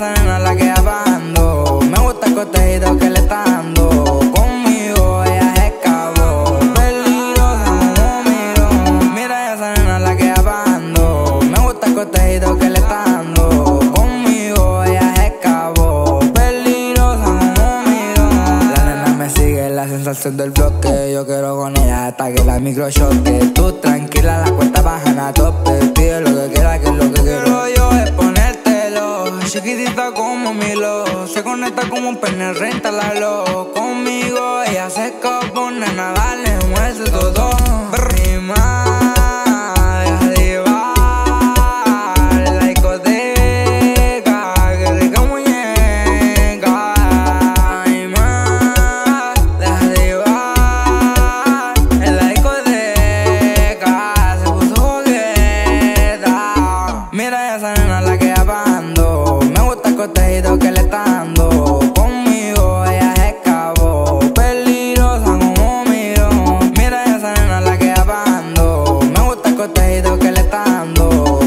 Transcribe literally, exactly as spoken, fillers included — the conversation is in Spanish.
esa nena la que apagando. Me gusta el cotejito que le está dando. Conmigo ella se escapó, peligrosa como miro. Mira esa nena la que apagando. Me gusta el cotejito que le está dando. Conmigo ella se escapó, peligrosa como miro. La nena me sigue, la sensación del bloque. Yo quiero con ella hasta que la micro choque. Tú tranquila, la cuenta bajan a tope. Pide lo que quieras, que es lo que quiero yo es ponértelo. Chiquitita como Milo, se conecta como un pene, rentálalo. Conmigo ella se escapó, nena, dale, muestra todo. Rima, deja de llevar la discoteca, que rica muñeca. Ay, más, deja de llevar en la discoteca, se puso coqueta. Mira esa nena la que apagando. Me gusta el cotejito que le está dando. Conmigo ella se escapó, peligrosa como miro. Mira esa nena la que apagando. Me gusta el cotejito que le está dando.